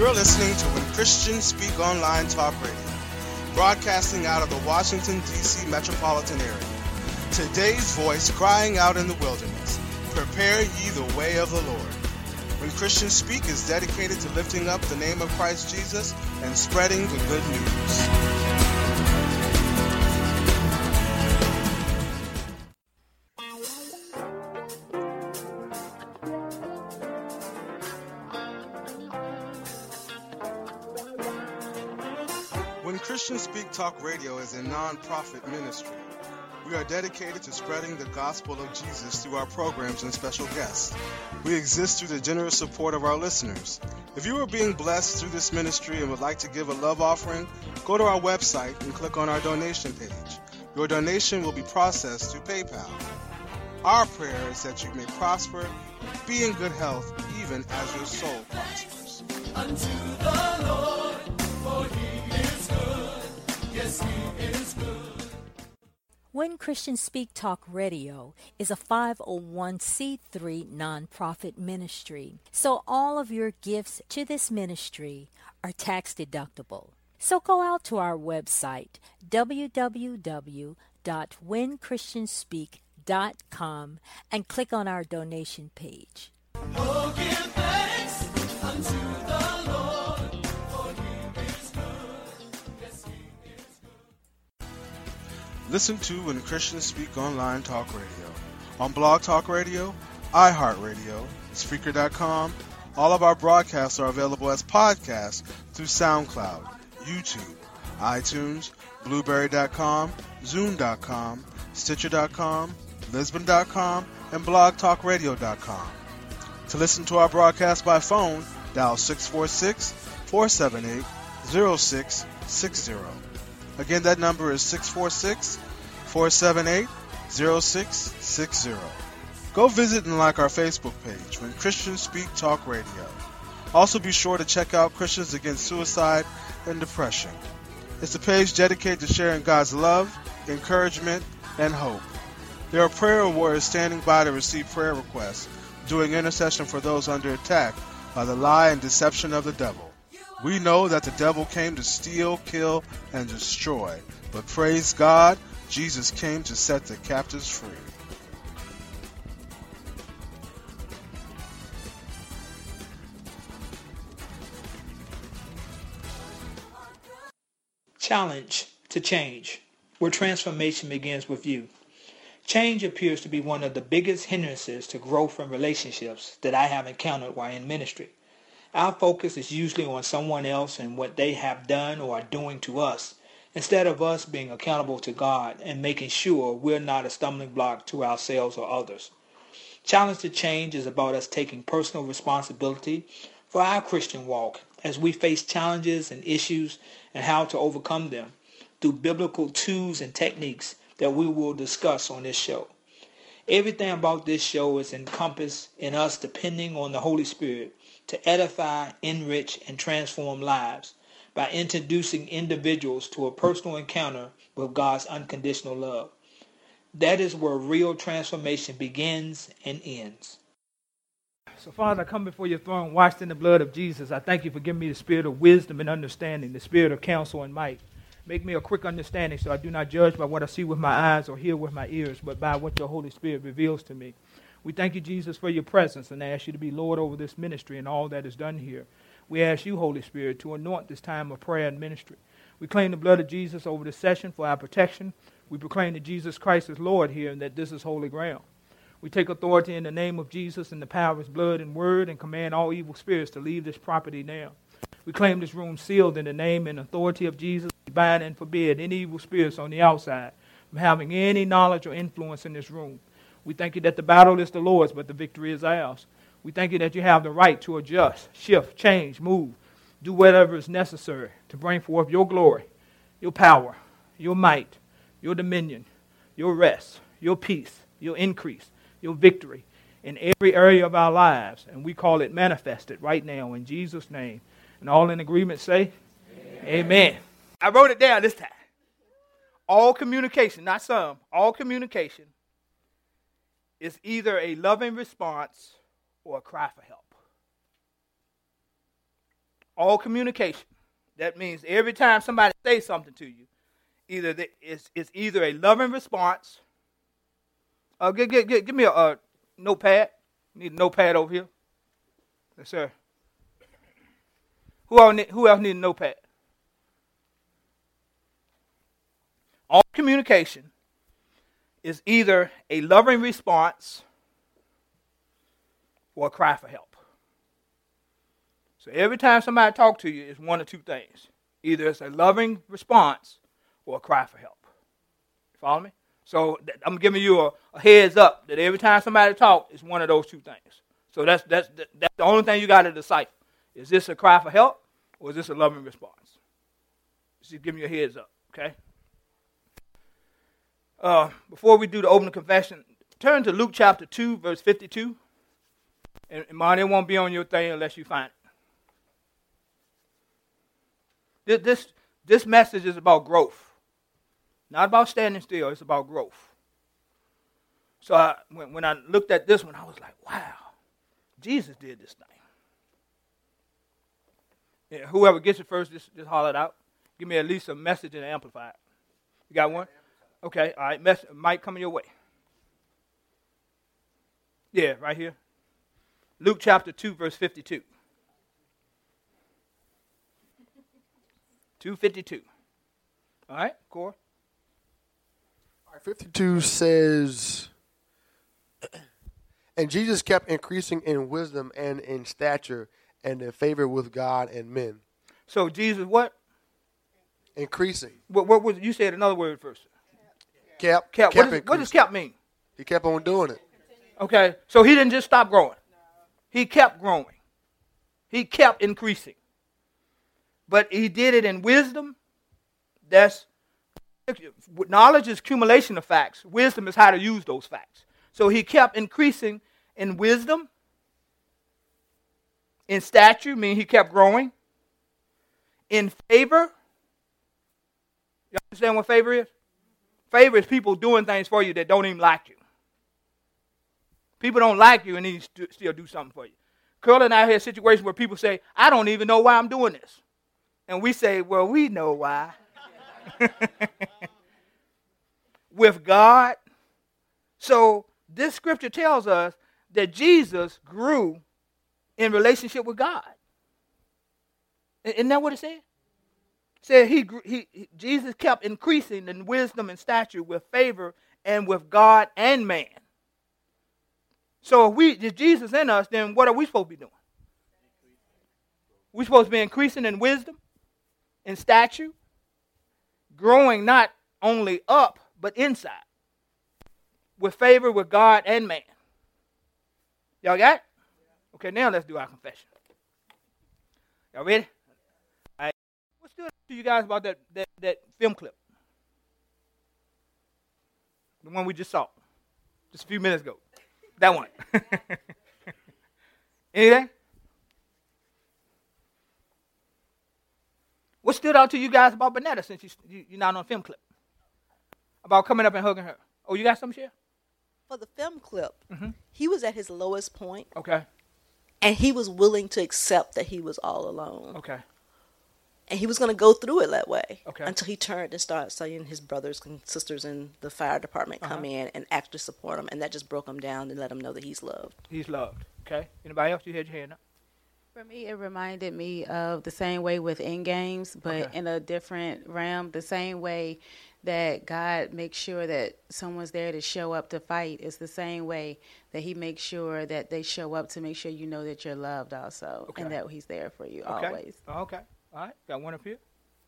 You're listening to When Christians Speak Online Talk Radio, broadcasting out of the Washington, D.C. metropolitan area. Today's voice crying out in the wilderness, prepare ye the way of the Lord. When Christians Speak is dedicated to lifting up the name of Christ Jesus and spreading the good news. When Christians Speak Talk Radio is a non-profit ministry. We are dedicated to spreading the gospel of Jesus through our programs and special guests. We exist through the generous support of our listeners. If you are being blessed through this ministry and would like to give a love offering, go to our website and click on our donation page. Your donation will be processed through PayPal. Our prayer is that you may prosper, be in good health, even as your soul prospers. Unto the Lord, for he is good. Yes, he is good. When Christians Speak Talk Radio is a 501c3 nonprofit ministry, so all of your gifts to this ministry are tax deductible. So go out to our website, www.whenchristianspeak.com, and click on our donation page. Oh, give thanks unto the Lord, for he is good. Yes, he is good. Listen to When Christians Speak Online Talk Radio on Blog Talk Radio, iHeartRadio, Spreaker.com. All of our broadcasts are available as podcasts through SoundCloud, YouTube, iTunes, Blueberry.com, Zoom.com, Stitcher.com, Lisbon.com, and BlogTalkRadio.com. To listen to our broadcast by phone, dial 646-478-0660. Again, that number is 646-478-0660. Go visit and like our Facebook page, When Christians Speak Talk Radio. Also be sure to check out Christians Against Suicide and Depression. It's a page dedicated to sharing God's love, encouragement, and hope. There are prayer warriors standing by to receive prayer requests, doing intercession for those under attack by the lie and deception of the devil. We know that the devil came to steal, kill, and destroy, but praise God, Jesus came to set the captives free. Challenge to change, where transformation begins with you. Change appears to be one of the biggest hindrances to growth in relationships that I have encountered while in ministry. Our focus is usually on someone else and what they have done or are doing to us, instead of us being accountable to God and making sure we're not a stumbling block to ourselves or others. Challenge to change is about us taking personal responsibility for our Christian walk as we face challenges and issues and how to overcome them through biblical tools and techniques that we will discuss on this show. Everything about this show is encompassed in us depending on the Holy Spirit to edify, enrich, and transform lives by introducing individuals to a personal encounter with God's unconditional love. That is where real transformation begins and ends. So, Father, I come before your throne, washed in the blood of Jesus. I thank you for giving me the spirit of wisdom and understanding, the spirit of counsel and might. Make me a quick understanding so I do not judge by what I see with my eyes or hear with my ears, but by what your Holy Spirit reveals to me. We thank you, Jesus, for your presence, and I ask you to be Lord over this ministry and all that is done here. We ask you, Holy Spirit, to anoint this time of prayer and ministry. We claim the blood of Jesus over this session for our protection. We proclaim that Jesus Christ is Lord here and that this is holy ground. We take authority in the name of Jesus and the power of his blood and word and command all evil spirits to leave this property now. We claim this room sealed in the name and authority of Jesus. We bind and forbid any evil spirits on the outside from having any knowledge or influence in this room. We thank you that the battle is the Lord's, but the victory is ours. We thank you that you have the right to adjust, shift, change, move, do whatever is necessary to bring forth your glory, your power, your might, your dominion, your rest, your peace, your increase, your victory in every area of our lives. And we call it manifested right now in Jesus' name. And all in agreement say, Amen. I wrote it down this time. All communication, not some, all communication is either a loving response or a cry for help. all communication. That means every time somebody says something to you, it's either a loving response. Give me a notepad. Need a notepad over here. Yes, sir. Who else need a notepad? All communication is either a loving response or a cry for help. So every time somebody talks to you, it's one of two things. Either it's a loving response or a cry for help. You follow me? So I'm giving you a heads up that every time somebody talks, it's one of those two things. So that's the only thing you got to decipher. Is this a cry for help or is this a loving response? Just giving you a heads up, okay? Before we do the opening confession, turn to Luke chapter 2, verse 52. And Marty, it won't be on your thing unless you find it. This message is about growth. Not about standing still, it's about growth. So when I looked at this one, I was like, wow, Jesus did this thing. Yeah, whoever gets it first, just holler it out. Give me at least a message and amplify it. You got one? Okay, all right. Mike, coming your way. Yeah, right here. Luke chapter 2, verse 52. 2:52. All right, Cora. All right, 52 says, and Jesus kept increasing in wisdom and in stature and in favor with God and men. So Jesus what? Increasing. What was you said another word first? Kept What does kept mean? He kept on doing it. Okay, so he didn't just stop growing. He kept growing. He kept increasing. But he did it in wisdom. Knowledge is accumulation of facts. Wisdom is how to use those facts. So he kept increasing in wisdom. In stature, meaning he kept growing. In favor. You understand what favor is? Favor is people doing things for you that don't even like you. People don't like you and they still do something for you. Curl and I had a situation where people say, I don't even know why I'm doing this. And we say, well, we know why. With God. So this scripture tells us that Jesus grew in relationship with God. Isn't that what it said? It said Jesus kept increasing in wisdom and stature with favor and with God and man. So if Jesus in us, then what are we supposed to be doing? We're supposed to be increasing in wisdom, in stature, growing not only up, but inside, with favor with God and man. Y'all got it? Okay, now let's do our confession. Y'all ready? All right. What stood out to you guys about that film clip? The one we just saw, just a few minutes ago. That one. Anything? What stood out to you guys about Bonetta since you're not on a film clip? About coming up and hugging her. Oh, you got something, Cher? For the film clip, he was at his lowest point, Okay. and he was willing to accept that he was all alone. Okay. And he was going to go through it that way Okay. until he turned and started seeing his brothers and sisters in the fire department come in and actually support him. And that just broke him down and let him know that he's loved. He's loved. Okay. Anybody else? You had your hand up. For me, it reminded me of the same way with Endgames, but Okay. in a different realm. The same way that God makes sure that someone's there to show up to fight is the same way that he makes sure that they show up to make sure you know that you're loved also, Okay. and that he's there for you Okay. always. Okay. All right. Got one up here.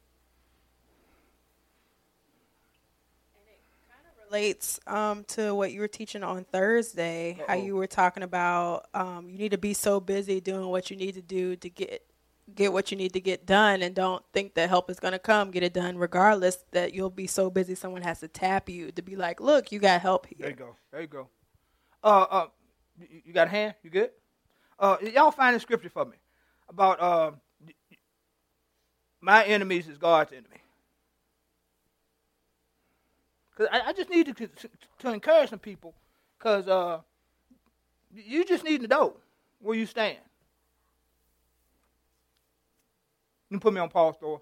Relates to what you were teaching on Thursday, how you were talking about you need to be so busy doing what you need to do to get what you need to get done, and don't think that help is going to come. Get it done regardless, that you'll be so busy someone has to tap you to be like, look, you got help here. There you go. There you go. You got a hand? You good? Y'all find the scripture for me about my enemies is God's enemy. Because I just need to encourage some people, because you just need to know where you stand. You can put me on pause, Thor.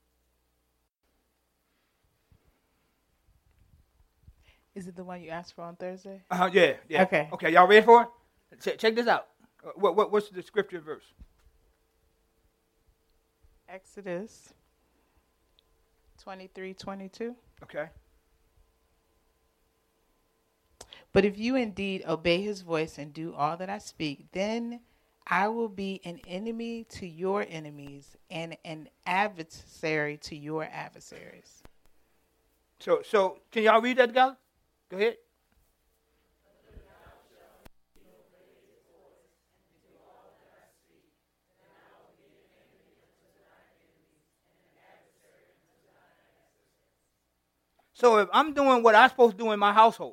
Is it the one you asked for on Thursday? Yeah. Okay. Okay, y'all ready for it? Check this out. What's the scripture verse? Exodus 23:22. Okay. But if you indeed obey his voice and do all that I speak, then I will be an enemy to your enemies and an adversary to your adversaries. So can y'all read that together? Go ahead. So if I'm doing what I'm supposed to do in my household,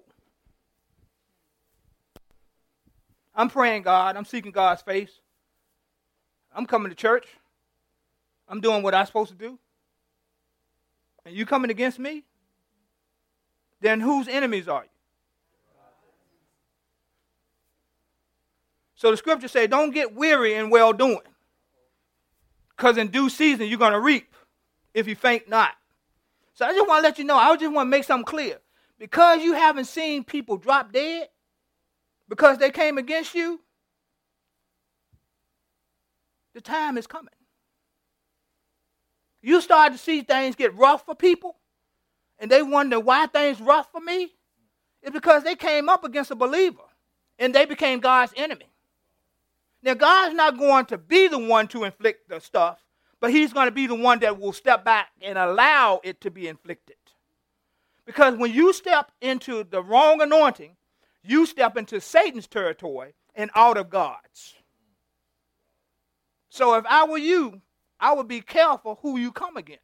I'm praying God, I'm seeking God's face, I'm coming to church, I'm doing what I'm supposed to do, and you coming against me, then whose enemies are you? So the scripture says, don't get weary in well doing, because in due season you're going to reap if you faint not. So I just want to let you know, I just want to make something clear. Because you haven't seen people drop dead, because they came against you, the time is coming. You start to see things get rough for people, and they wonder why things rough for me. It's because they came up against a believer, and they became God's enemy. Now, God's not going to be the one to inflict the stuff, but he's going to be the one that will step back and allow it to be inflicted. Because when you step into the wrong anointing, you step into Satan's territory and out of God's. So if I were you, I would be careful who you come against.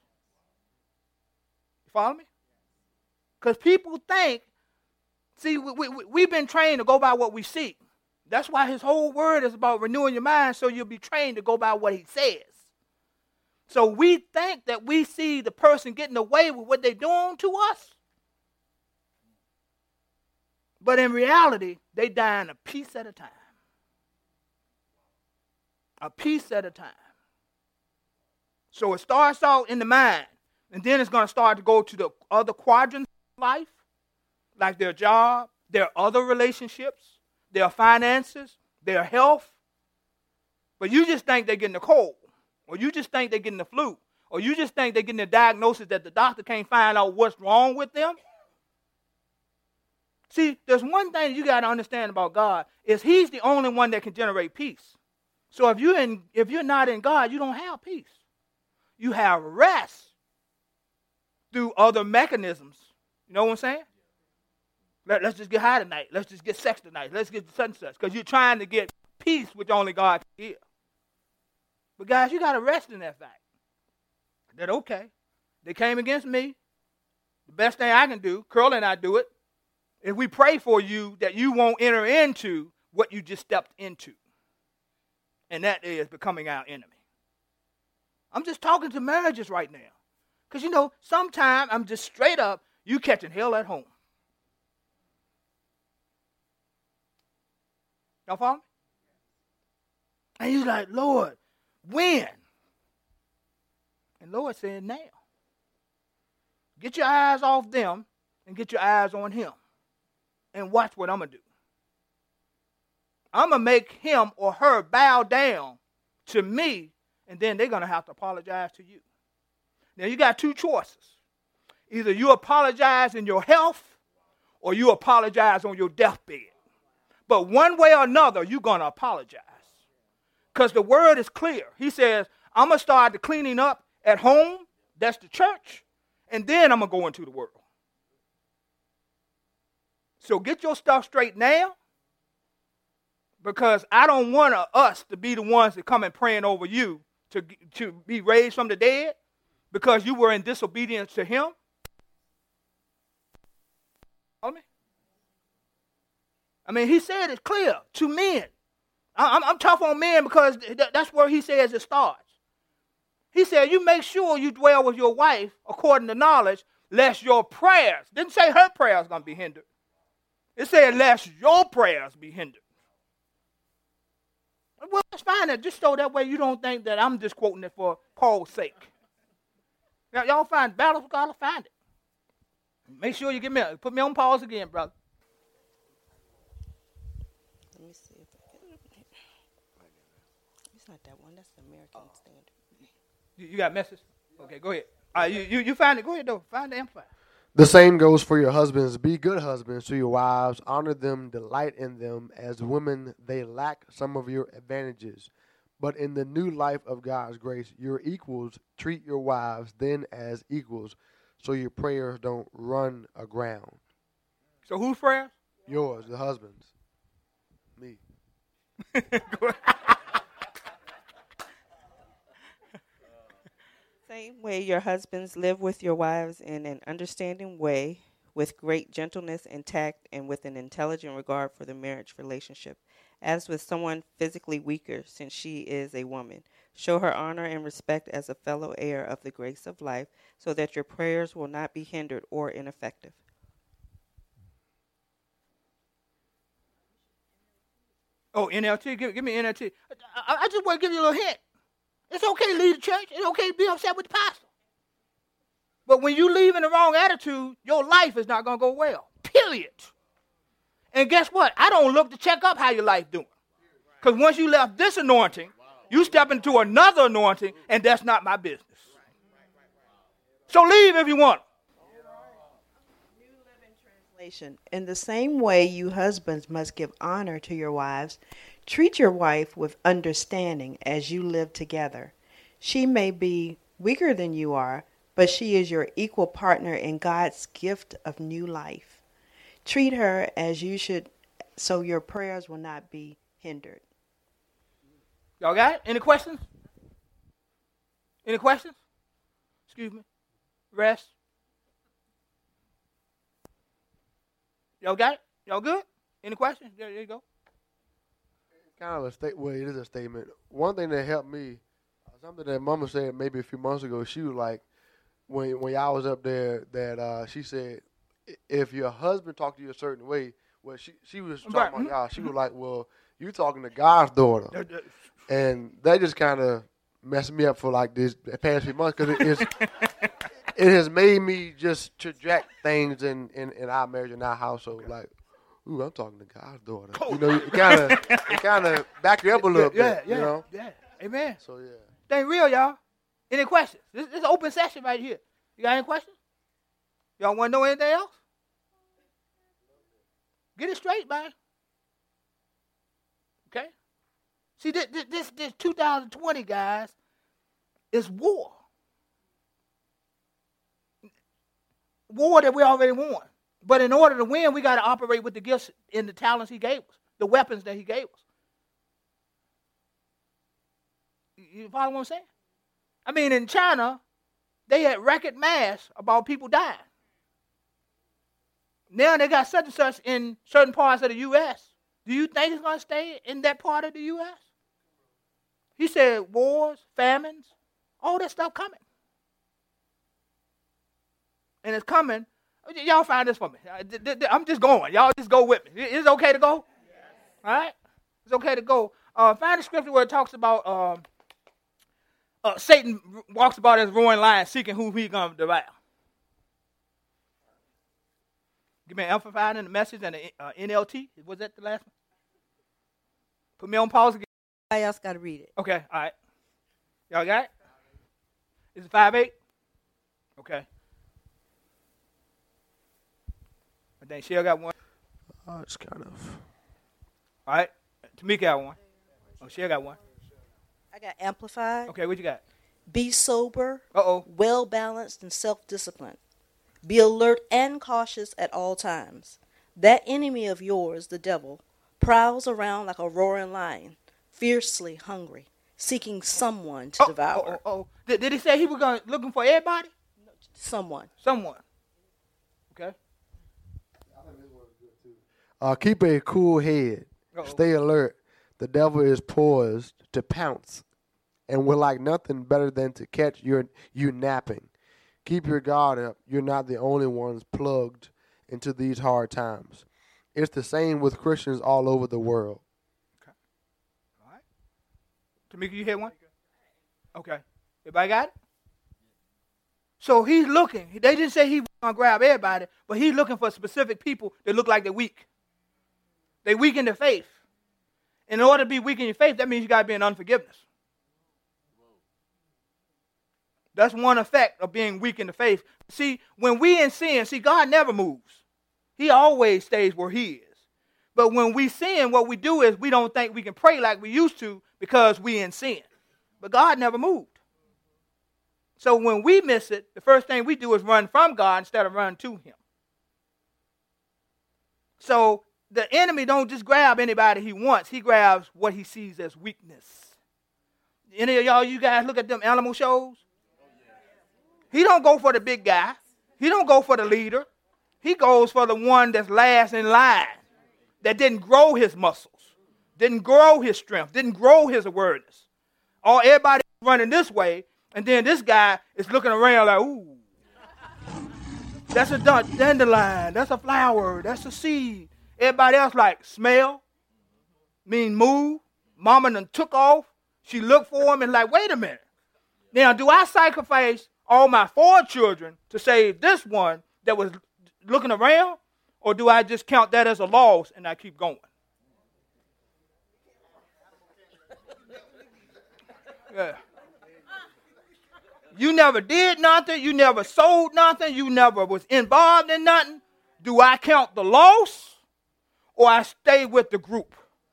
You follow me? Because people think, see, we've been trained to go by what we see. That's why his whole word is about renewing your mind, so you'll be trained to go by what he says. So we think that we see the person getting away with what they're doing to us. But in reality, they dying a piece at a time. A piece at a time. So it starts out in the mind, and then it's going to start to go to the other quadrants of life, like their job, their other relationships, their finances, their health. But you just think they're getting a cold, or you just think they're getting the flu, or you just think they're getting a diagnosis that the doctor can't find out what's wrong with them. See, there's one thing you got to understand about God, is he's the only one that can generate peace. So if you're not in God, you don't have peace. You have rest through other mechanisms. You know what I'm saying? Let's just get high tonight. Let's just get sex tonight. Let's get such and such. Because you're trying to get peace, which only God can give. But guys, you got to rest in that fact. That, okay, they came against me. The best thing I can do, Curl and I do it, is we pray for you that you won't enter into what you just stepped into. And that is becoming our enemy. I'm just talking to marriages right now. Because, you know, sometimes I'm just straight up, you catching hell at home. Y'all follow me? And he's like, Lord, when? And Lord said, now. Get your eyes off them and get your eyes on him. And watch what I'm going to do. I'm going to make him or her bow down to me, and then they're going to have to apologize to you. Now, you got two choices. Either you apologize in your health, or you apologize on your deathbed. But one way or another, you're going to apologize. Because the word is clear. He says, I'm going to start the cleaning up at home, that's the church, and then I'm going to go into the world. So get your stuff straight now, because I don't want us to be the ones that come and praying over you to be raised from the dead because you were in disobedience to him. Follow me? I mean, he said it's clear to men. I'm tough on men because that's where he says it starts. He said, you make sure you dwell with your wife according to knowledge, lest your prayers, didn't say her prayers going to be hindered. It said, lest your prayers be hindered. Well, let's find it just so that way you don't think that I'm just quoting it for Paul's sake. Y'all find Battles with God, find it. Make sure you put me on pause again, brother. Let me see if I can. It's not that one. That's the American Standard. You got a message? Okay, go ahead. All right, you find it. Go ahead, though. Find the Amplified. The same goes for your husbands. Be good husbands to your wives. Honor them, delight in them. As women, they lack some of your advantages. But in the new life of God's grace, your equals treat your wives then as equals, so your prayers don't run aground. So whose prayers? Yours, the husbands. Me. Same way your husbands live with your wives in an understanding way, with great gentleness and tact, and with an intelligent regard for the marriage relationship, as with someone physically weaker, since she is a woman. Show her honor and respect as a fellow heir of the grace of life, so that your prayers will not be hindered or ineffective. Oh, NLT? Give me NLT. I just want to give you a little hint. It's okay to leave the church. It's okay to be upset with the pastor. But when you leave in the wrong attitude, your life is not going to go well. Period. And guess what? I don't look to check up how your life doing. Because once you left this anointing, you step into another anointing, and that's not my business. So leave if you want. New Living Translation. In the same way, you husbands must give honor to your wives. Treat your wife with understanding as you live together. She may be weaker than you are, but she is your equal partner in God's gift of new life. Treat her as you should, so your prayers will not be hindered. Y'all got it? Any questions? Any questions? Excuse me. Rest. Y'all got it? Y'all good? Any questions? There you go. Kind of a state. Well, it is a statement. One thing that helped me, something that Mama said maybe a few months ago. She was like, when y'all was up there, that she said, if your husband talked to you a certain way, well, she was talking about y'all. She was like, well, you talking to God's daughter, and that just kind of messed me up for like this past few months, because it has made me just traject things in our marriage and our household, like. Ooh, I'm talking to God's daughter. You know, it kind of back you up a little bit. You know? Yeah. Amen. So yeah. That ain't real, y'all. Any questions? This is an open session right here. You got any questions? Y'all want to know anything else? Get it straight, man. Okay. See, this 2020, guys, is war. War that we already won. But in order to win, we got to operate with the gifts and the talents he gave us, the weapons that he gave us. You follow what I'm saying? I mean, in China, they had record mass about people dying. Now they got such and such in certain parts of the U.S. Do you think it's going to stay in that part of the U.S.? He said wars, famines, all that stuff coming. And it's coming. Y'all find this for me. I'm just going. Y'all just go with me. Is it okay to go? Yes. All right? It's okay to go. Find the scripture where it talks about Satan walks about as a roaring lion, seeking who he's going to devour. Give me an amplified in the message and the NLT. Was that the last one? Put me on pause again. Everybody else got to read it. Okay, all right. Y'all got it? Is it 5:8? Okay. I think Shell got one. It's kind of. All right. Tamika got one. Oh, Shell got one. I got amplified. Okay, what you got? Be sober, Uh-oh. well-balanced, and self-disciplined. Be alert and cautious at all times. That enemy of yours, the devil, prowls around like a roaring lion, fiercely hungry, seeking someone to devour. Did he say he was looking for everybody? Someone. Okay. Keep a cool head. Uh-oh. Stay alert. The devil is poised to pounce and would like nothing better than to catch you napping. Keep your guard up. You're not the only ones plugged into these hard times. It's the same with Christians all over the world. Okay. All right. Tamika, you had one? Okay. Everybody got it? So he's looking. They didn't say he was going to grab everybody, but he's looking for specific people that look like they're weak. They weak in their faith. In order to be weak in your faith, that means you got to be in unforgiveness. That's one effect of being weak in the faith. See, when we in sin, God never moves. He always stays where he is. But when we sin, what we do is we don't think we can pray like we used to because we in sin. But God never moved. So when we miss it, the first thing we do is run from God instead of run to him. So the enemy don't just grab anybody he wants. He grabs what he sees as weakness. Any of y'all, you guys look at them animal shows? He don't go for the big guy. He don't go for the leader. He goes for the one that's last in line, that didn't grow his muscles, didn't grow his strength, didn't grow his awareness. Or everybody running this way, and then this guy is looking around like, ooh, that's a dandelion, that's a flower, that's a seed. Everybody else like, smell, mean move. Mama done took off. She looked for him and like, wait a minute. Now, do I sacrifice all my 4 children to save this one that was looking around? Or do I just count that as a loss and I keep going? Yeah. You never did nothing. You never sold nothing. You never was involved in nothing. Do I count the loss or I stay with the group?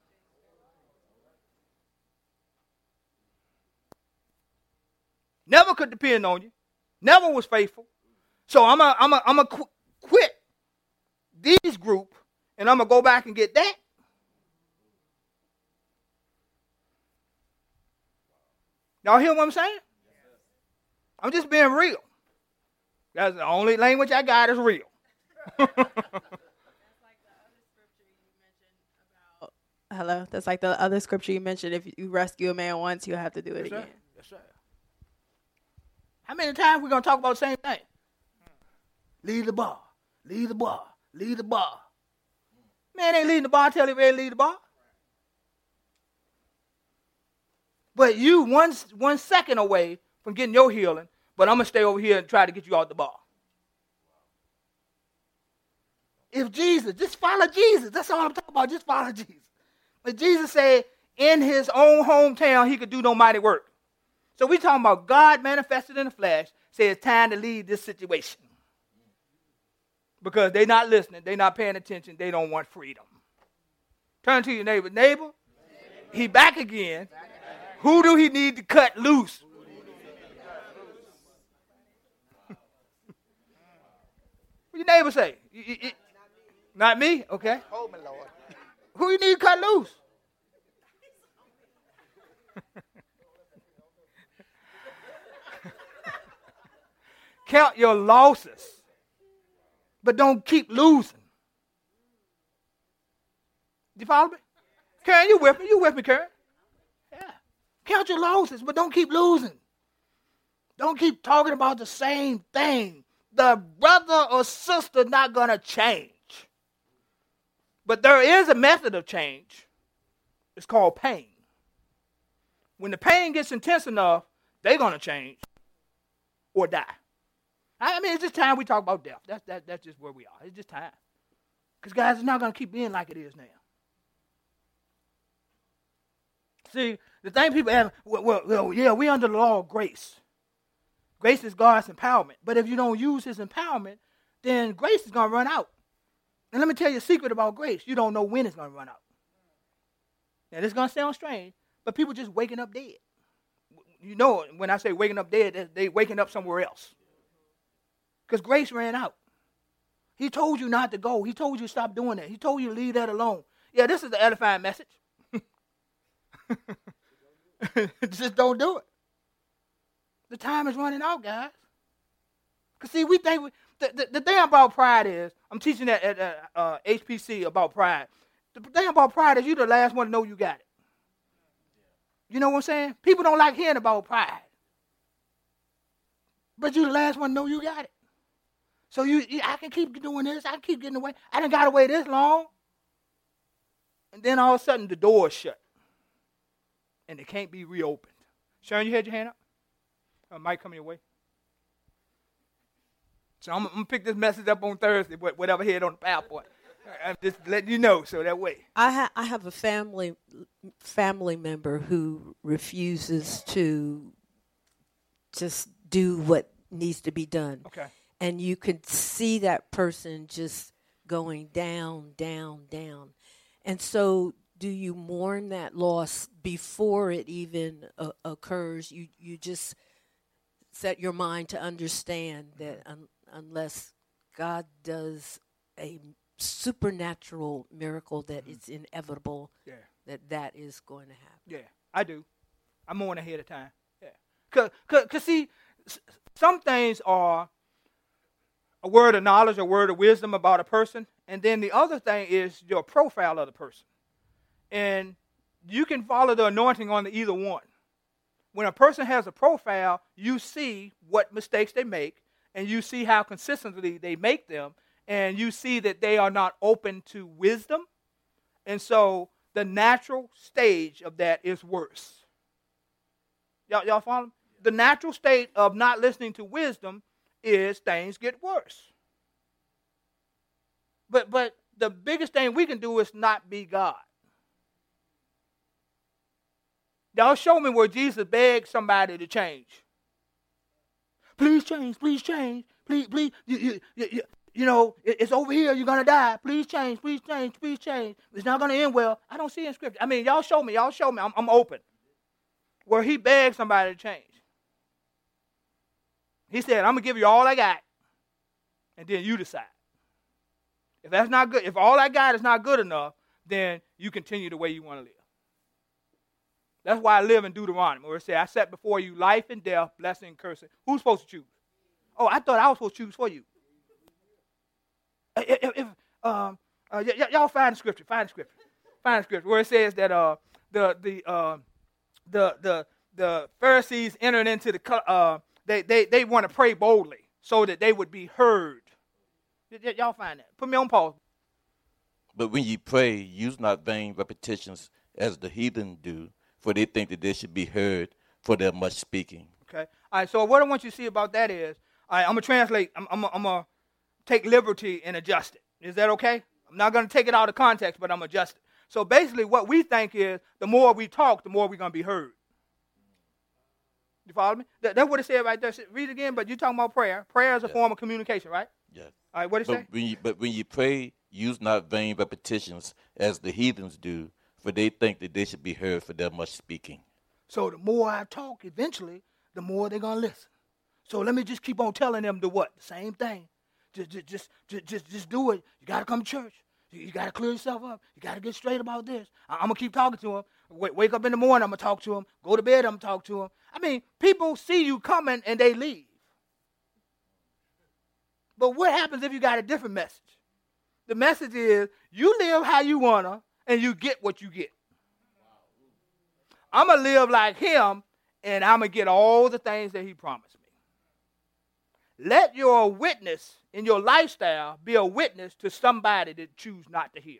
Never could depend on you. Never was faithful. So I'm a quit these group and I'm going to go back and get that. Y'all hear what I'm saying? I'm just being real. That's the only language I got is real. Hello? That's like the other scripture you mentioned. If you rescue a man once, you have to do it again. Yes, sir. How many times we going to talk about the same thing? Leave the bar. Leave the bar. Leave the bar. Man ain't leaving the bar until he ready to leave the bar. But you one second away from getting your healing, but I'm going to stay over here and try to get you out the bar. If Jesus, just follow Jesus. That's all I'm talking about. Just follow Jesus. But Jesus said in his own hometown he could do no mighty work. So we talking about God manifested in the flesh, say it's time to leave this situation. Because they're not listening, they're not paying attention, they don't want freedom. Turn to your neighbor. Neighbor, he back again. Who do he need to cut loose? What your neighbor say? Not me? Okay. Hold me, Lord. Who you need to cut loose? Count your losses, but don't keep losing. You follow me? Karen, you with me? You with me, Karen? Yeah. Count your losses, but don't keep losing. Don't keep talking about the same thing. The brother or sister not going to change. But there is a method of change. It's called pain. When the pain gets intense enough, they're going to change or die. I mean, it's just time we talk about death. That's just where we are. It's just time. Because, guys, it's not going to keep being like it is now. See, the thing people ask, well, we under the law of grace. Grace is God's empowerment. But if you don't use his empowerment, then grace is going to run out. And let me tell you a secret about grace. You don't know when it's going to run out. Now, this is going to sound strange, but people just waking up dead. You know, when I say waking up dead, they waking up somewhere else. Because grace ran out. He told you not to go. He told you to stop doing that. He told you to leave that alone. Yeah, this is the edifying message. Just don't do it. The time is running out, guys. Because, see, we think, the thing about pride is, I'm teaching that at HPC about pride. The thing about pride is you're the last one to know you got it. You know what I'm saying? People don't like hearing about pride. But you're the last one to know you got it. So I can keep doing this. I can keep getting away. I done got away this long. And then all of a sudden the door is shut. and they can't be reopened. Sharon, you had your hand up? Mike, coming your way. So I'm going to pick this message up on Thursday, whatever head on the PowerPoint. I'm just letting you know so that way. I have a family member who refuses to just do what needs to be done. Okay. And you can see that person just going down, down, down. And so do you mourn that loss before it even occurs? You just set your mind to understand that unless God does a supernatural miracle, that it's inevitable that is going to happen. Yeah, I do. I'm on ahead of time. Yeah. Because see, some things are a word of knowledge, a word of wisdom about a person, and then the other thing is your profile of the person. And you can follow the anointing on either one. When a person has a profile, you see what mistakes they make, and you see how consistently they make them, and you see that they are not open to wisdom. And so the natural stage of that is worse. Y'all follow? The natural state of not listening to wisdom is things get worse. But the biggest thing we can do is not be God. Y'all show me where Jesus begged somebody to change. Please change, please change. Please, you know, it's over here, you're going to die. Please change, please change, please change. It's not going to end well. I don't see it in Scripture. I mean, y'all show me. I'm open. Where he begged somebody to change. He said, I'm going to give you all I got, and then you decide. If that's not good, if all I got is not good enough, then you continue the way you want to live. That's why I live in Deuteronomy, where it says, I set before you life and death, blessing and cursing. Who's supposed to choose? Oh, I thought I was supposed to choose for you. Y'all find the scripture. Find the scripture where it says that the Pharisees entered into the they want to pray boldly so that they would be heard. Y'all find that. Put me on pause. But when ye pray, use not vain repetitions as the heathen do, for they think that they should be heard for their much speaking. Okay. All right. So what I want you to see about that is, all right, I'm gonna translate. I'm gonna take liberty and adjust it. Is that okay? I'm not gonna take it out of context, but I'm gonna adjust it. So basically, what we think is, the more we talk, the more we're gonna be heard. You follow me? That's what it said right there. Read it again. But you're talking about prayer. Prayer is a form of communication, right? Yes. All right. What did it say? But when you pray, use not vain repetitions as the heathens do, for they think that they should be heard for their much speaking. So the more I talk, eventually, the more they're going to listen. So let me just keep on telling them the what? The same thing. Just do it. You got to come to church. You got to clear yourself up. You got to get straight about this. I'm going to keep talking to them. Wake up in the morning, I'm going to talk to them. Go to bed, I'm going to talk to them. I mean, people see you coming and they leave. But what happens if you got a different message? The message is, you live how you want to, and you get what you get. I'm going to live like him, and I'm going to get all the things that he promised me. Let your witness in your lifestyle be a witness to somebody that choose not to hear.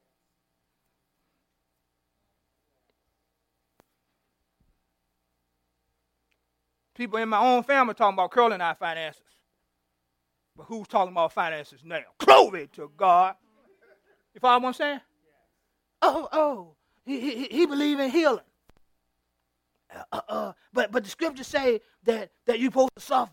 People in my own family talking about curling our finances. But who's talking about finances now? Glory to God. You follow what I'm saying? He believe in healing. But the scriptures say that you're supposed to suffer.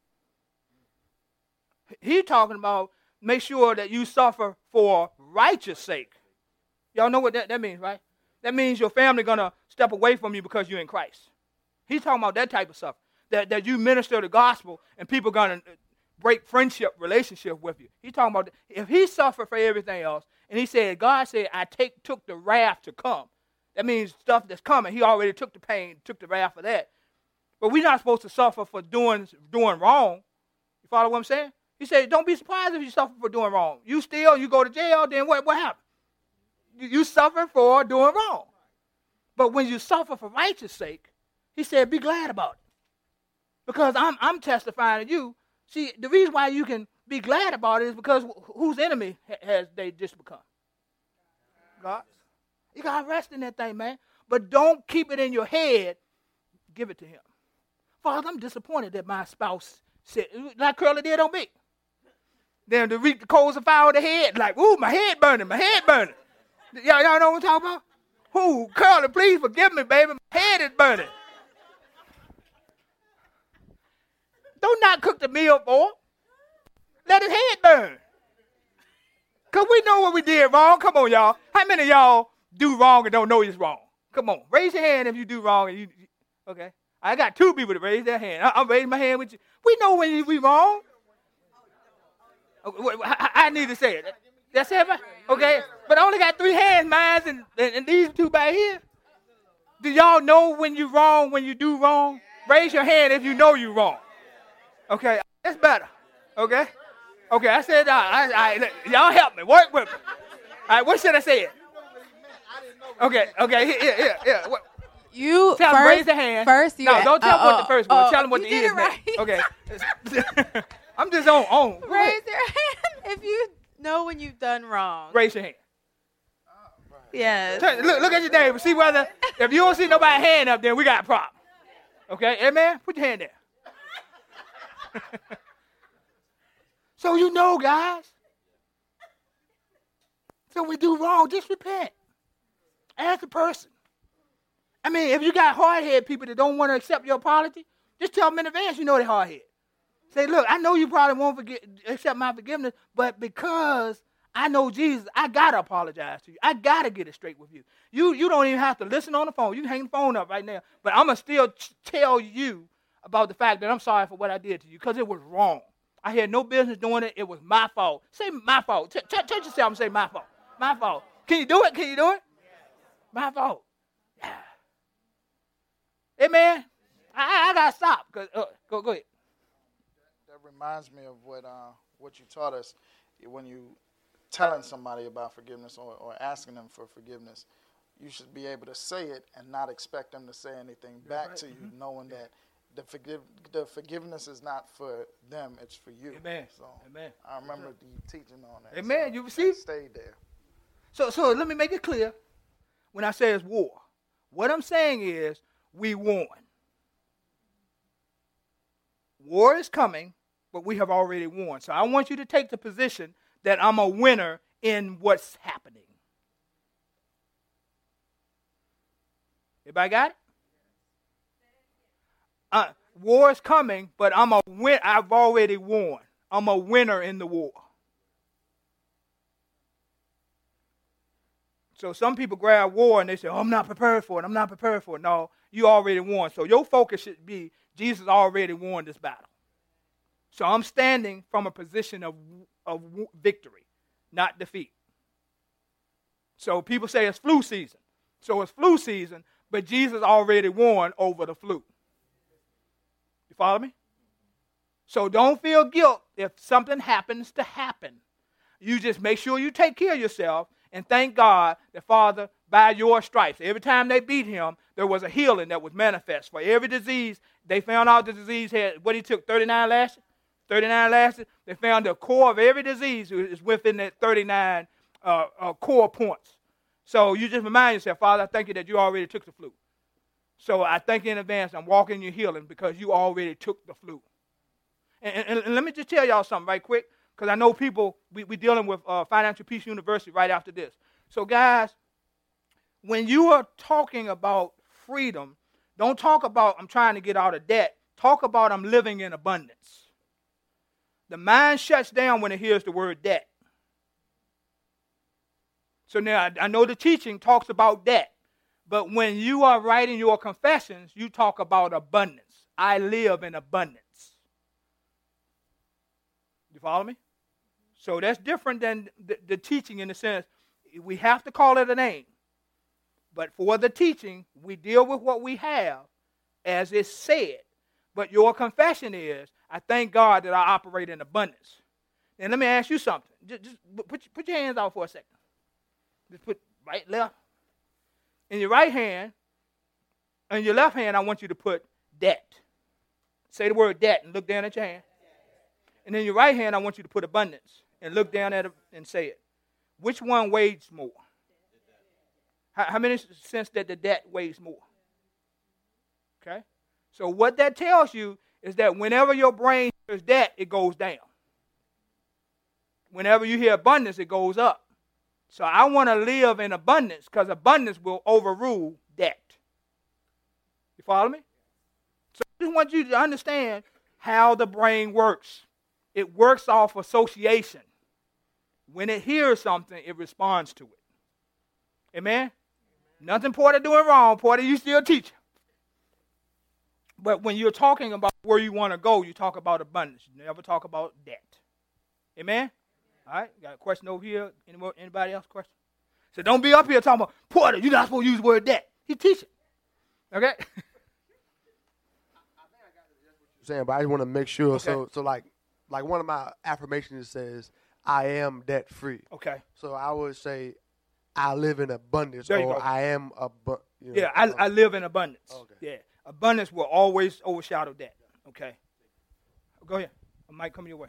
He talking about make sure that you suffer for righteous sake. Y'all know what that means, right? That means your family going to step away from you because you're in Christ. He's talking about that type of stuff. That you minister the gospel and people going to break relationship with you. He's talking about if he suffered for everything else, and he said, God said, I took the wrath to come. That means stuff that's coming. He already took the pain, took the wrath for that. But we're not supposed to suffer for doing wrong. You follow what I'm saying? He said, don't be surprised if you suffer for doing wrong. You go to jail, then what happened? You suffer for doing wrong. But when you suffer for righteous sake, he said, be glad about it. Because I'm testifying to you. See, the reason why you can be glad about it is because whose enemy has they just become? God. You got to rest in that thing, man. But don't keep it in your head. Give it to him. Father, I'm disappointed that my spouse said, like Curly did on me. Then to reap the coals of fire on the head, like, ooh, my head burning, my head burning. Y'all know what I'm talking about? Ooh, Curly, please forgive me, baby. My head is burning. Don't not cook the meal for him. Let his head burn. Because we know what we did wrong. Come on, y'all. How many of y'all do wrong and don't know it's wrong? Come on. Raise your hand if you do wrong. And okay. I got two people to raise their hand. I'm raising my hand with you. We know when we wrong. I need to say it. That's it? Okay. But I only got 3 hands, mine and these 2 back here. Do y'all know when you're wrong, when you do wrong? Raise your hand if you know you're wrong. Okay. That's better. Okay. Okay. I said, y'all help me. Work with me. All right. What should I say? Okay. Okay. Yeah. You tell them raise the hand. First, no, don't tell them what the first one. Tell them what the is. Right. Okay. I'm just on. Raise your hand if you know when you've done wrong. Raise your hand. Yes. Look at your neighbor. See whether if you don't see nobody's hand up there, we got a problem. Okay, amen. Put your hand there. So you know, guys. So we do wrong, just repent. Ask the person. I mean, if you got hard-headed people that don't want to accept your apology, just tell them in advance you know they're hard-headed. Say, look, I know you probably won't accept my forgiveness, but because I know Jesus, I got to apologize to you. I got to get it straight with you. You don't even have to listen on the phone. You can hang the phone up right now. But I'm going to still tell you about the fact that I'm sorry for what I did to you because it was wrong. I had no business doing it. It was my fault. Say my fault. Touch yourself and say my fault. My fault. Can you do it? Can you do it? My fault. Yeah. Amen. I got to stop. Go ahead. That reminds me of what you taught us when you telling somebody about forgiveness or asking them for forgiveness. You should be able to say it and not expect them to say anything back to you, knowing that the forgiveness is not for them, it's for you. Amen. So Amen. I remember the teaching on that. Amen. So you received? Stayed there. So let me make it clear when I say it's war. What I'm saying is we won. War is coming, but we have already won. So I want you to take the position that I'm a winner in what's happening. Everybody got it? War is coming, but I've already won. I'm a winner in the war. So some people grab war and they say, oh, I'm not prepared for it. I'm not prepared for it. No, you already won. So your focus should be Jesus already won this battle. So I'm standing from a position of victory, not defeat. So people say it's flu season. So it's flu season, but Jesus already won over the flu. You follow me? So don't feel guilt if something happens to happen. You just make sure you take care of yourself and thank God that, Father, by your stripes, every time they beat him, there was a healing that was manifest. For every disease, they found out the disease had, what he took, 39 lashes? 39 lashes. They found the core of every disease is within that 39 core points. So you just remind yourself, Father, I thank you that you already took the flu. So I thank you in advance. I'm walking your healing because you already took the flu. And let me just tell y'all something right quick, because I know people, we're dealing with Financial Peace University right after this. So guys, when you are talking about freedom, don't talk about I'm trying to get out of debt. Talk about I'm living in abundance. The mind shuts down when it hears the word debt. So now I know the teaching talks about debt, but when you are writing your confessions, you talk about abundance. I live in abundance. You follow me? So that's different than the teaching in the sense we have to call it a name. But for the teaching, we deal with what we have as it's said. But your confession is, I thank God that I operate in abundance. And let me ask you something. Just put your hands out for a second. Just put right, left. In your right hand, in your left hand, I want you to put debt. Say the word debt and look down at your hand. And in your right hand, I want you to put abundance and look down at it and say it. Which one weighs more? How many sense that the debt weighs more? Okay? So what that tells you is that whenever your brain hears debt, it goes down. Whenever you hear abundance, it goes up. So I want to live in abundance because abundance will overrule debt. You follow me? So I just want you to understand how the brain works. It works off association. When it hears something, it responds to it. Amen? Nothing Porter doing wrong. Porter, you still teaching. But when you're talking about where you want to go, you talk about abundance. You never talk about debt. Amen? All right, got a question over here. Anybody else question? So don't be up here talking about, Porter, you're not supposed to use the word debt. He's teaching. Okay? Saying, but I just want to make sure. Okay. So like one of my affirmations says, I am debt free. Okay. So I would say, I live in abundance, There you or go. I am Yeah, I live in abundance. Okay. Yeah, abundance will always overshadow debt. Okay. Go ahead. I might come your way.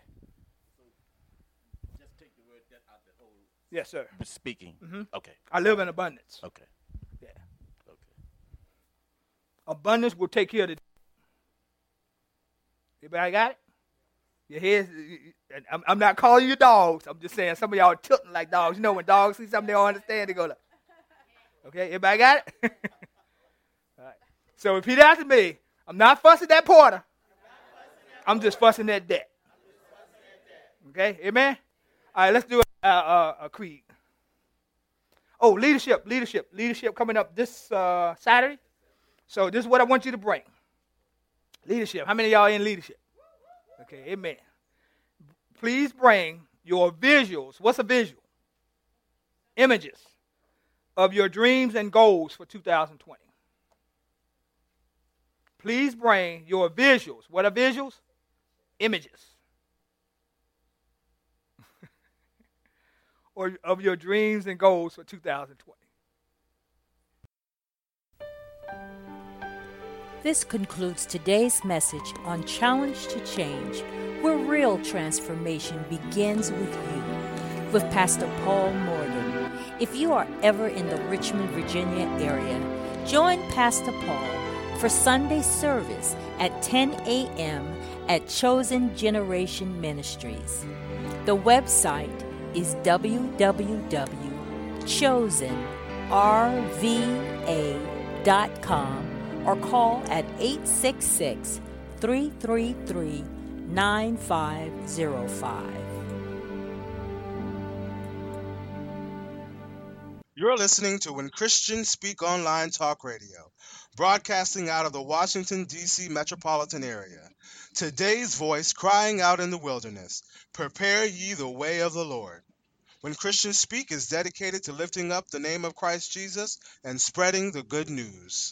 Just take the word debt out the whole. Yes, sir. Speaking. Mm-hmm. Okay. I live in abundance. Okay. Yeah. Okay. Abundance will take care of the debt. Everybody got it? Your heads, I'm not calling you dogs. I'm just saying some of y'all are tilting like dogs. You know when dogs see something they don't understand, they go like, okay, everybody got it? All right. So if he'd asked me, I'm not fussing that Porter. I'm just fussing that debt. Okay, amen? All right, let's do a creed. Oh, leadership coming up this Saturday. So this is what I want you to bring. Leadership. How many of y'all in leadership? Okay, amen. Please bring your visuals. What's a visual? Images of your dreams and goals for 2020. Please bring your visuals. What are visuals? Images. Or of your dreams and goals for 2020. This concludes today's message on Challenge to Change, where real transformation begins with you, with Pastor Paul Morgan. If you are ever in the Richmond, Virginia area, join Pastor Paul for Sunday service at 10 a.m. at Chosen Generation Ministries. The website is www.chosenrva.com. or call at 866-333-9505. You're listening to When Christians Speak Online Talk Radio, broadcasting out of the Washington, D.C. metropolitan area. Today's voice crying out in the wilderness, prepare ye the way of the Lord. When Christians Speak is dedicated to lifting up the name of Christ Jesus and spreading the good news.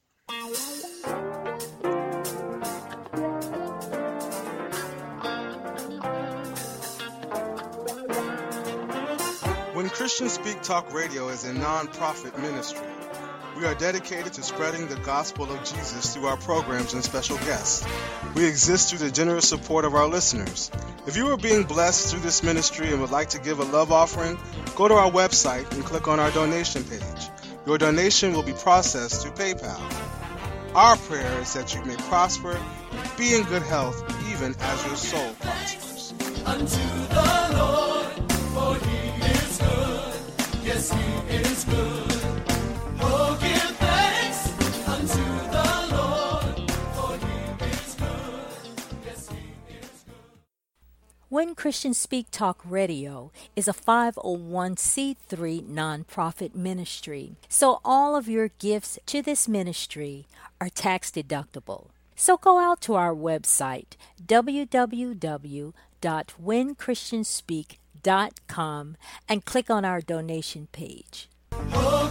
When Christians Speak Talk Radio is a non-profit ministry. We are dedicated to spreading the gospel of Jesus through our programs and special guests. We exist through the generous support of our listeners. If you are being blessed through this ministry and would like to give a love offering, go to our website and click on our donation page. Your donation will be processed through PayPal. Our prayer is that you may prosper, be in good health, even as your soul prospers. Unto the Lord, for he is good. Yes, he is good. Oh, give thanks unto the Lord, for he is good. Yes, he is good. When Christians Speak Talk Radio is a 501c3 nonprofit ministry, so all of your gifts to this ministry are tax deductible. So go out to our website, www.whenchristianspeak.com, and click on our donation page. Oh,